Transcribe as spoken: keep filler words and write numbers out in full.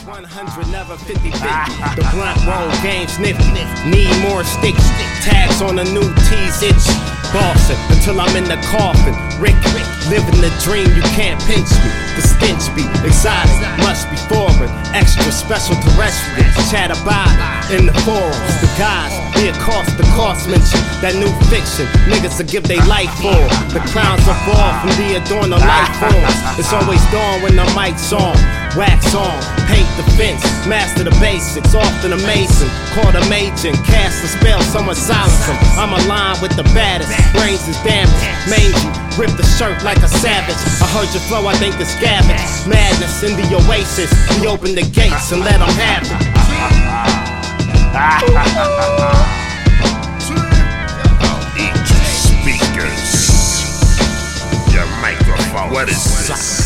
one hundred, never fifty fifty. The blunt roll game's nifty. Need more sticks. Tags on the new T's itchy. Bossing until I'm in the coffin. Rick, living the dream, you can't pinch me. The stench be exotic, must be foreign. Extra special terrestrial. Chat about it in the forums. The guys, be a cost, the cost mention. That new fiction, niggas will give they life for. The crowns will fall from the adorn of life forms. It's always dawn when the mic's on. Wax on, paint the fence, master the basics, often a mason, caught a major, cast a spell, someone silence him. I'm aligned with the baddest, brains is damaged, mangy, rip the shirt like a savage. I heard your flow, I think it's garbage. Madness in the oasis, we open the gates and let them have it. Eat your speakers, your microphone. What is this?